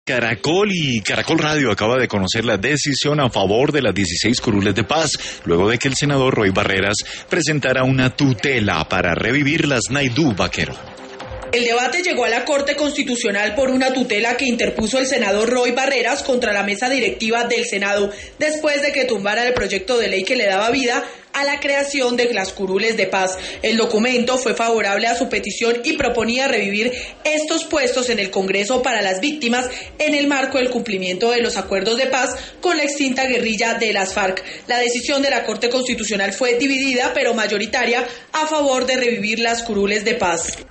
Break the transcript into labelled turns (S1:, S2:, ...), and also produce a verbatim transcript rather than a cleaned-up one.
S1: Caracol y Caracol Radio acaba de conocer la decisión a favor de las dieciséis curules de paz, luego de que el senador Roy Barreras presentara una tutela para revivir las Naidú Vaquero.
S2: El debate llegó a la Corte Constitucional por una tutela que interpuso el senador Roy Barreras contra la mesa directiva del Senado, después de que tumbara el proyecto de ley que le daba vida a la creación de las curules de paz. El documento fue favorable a su petición y proponía revivir estos puestos en el Congreso para las víctimas en el marco del cumplimiento de los acuerdos de paz con la extinta guerrilla de las FARC. La decisión de la Corte Constitucional fue dividida, pero mayoritaria, a favor de revivir las curules de paz.